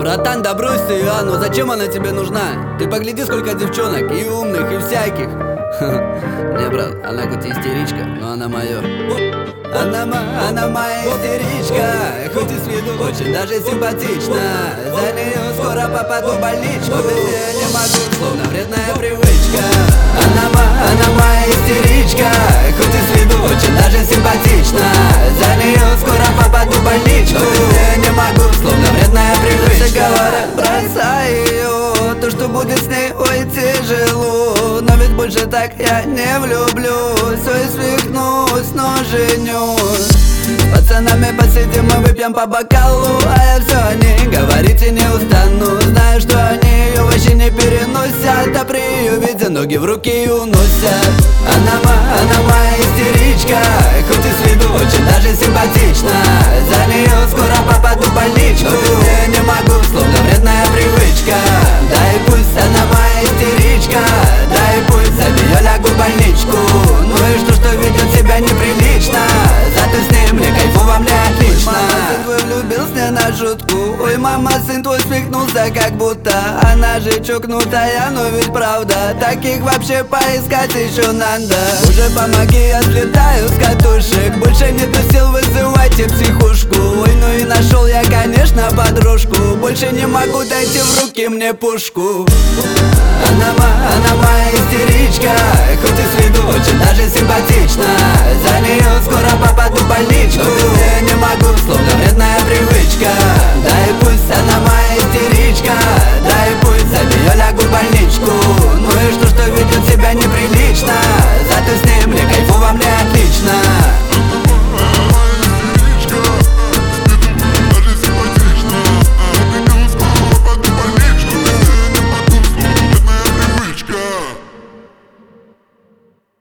Братан, да брось ты, ну зачем она тебе нужна? Ты погляди, сколько девчонок, и умных, и всяких. Не, брат, она хоть и истеричка, но она моё. Она моя истеричка, хоть и с виду очень даже симпатична. За неё скоро попаду в больничку, без неё не могу, словно вредная привычка. Она моя истеричка, хоть и с виду очень даже симпатична. За неё скоро попаду в больничку, без неё не могу, словно вредная привычка. Говорят, бросай её, то, что будет с ней, ой, тяжело. Но ведь больше так я не влюблюсь, ой, свихнусь, но женюсь. С пацанами посидим и выпьем по бокалу, а я все о ней говорить и не устану. Знаю, что они ее вообще не переносят, а при ее виде ноги в руки и уносят. Она моя истеричка, хоть и с виду очень даже симпатична. За нее скоро попаду в больничку, без нее не могу, словно вредная привычка. Да и пусть она моя истеричка, да и пусть за нее лягу в больничку. Ну и что ведет себя неприлично, зато с ней мне кайфово, мне отлично. Мама, сын твой влюбился не на шутку. Ой, мама, сын твой свихнулся, как будто она же чокнутая, но ведь правда. Таких вообще поискать еще надо. Уже помоги, я слетаю с катушек. Больше нету сил, вызывайте психушку. Ой, ну и нашел я, конечно, подружку. Больше не могу, дайте в руки мне пушку. Она моя истеричка, хоть и с виду очень даже симпатична. За нее скоро попаду в больничку, без нее не могу, словно вредная привычка.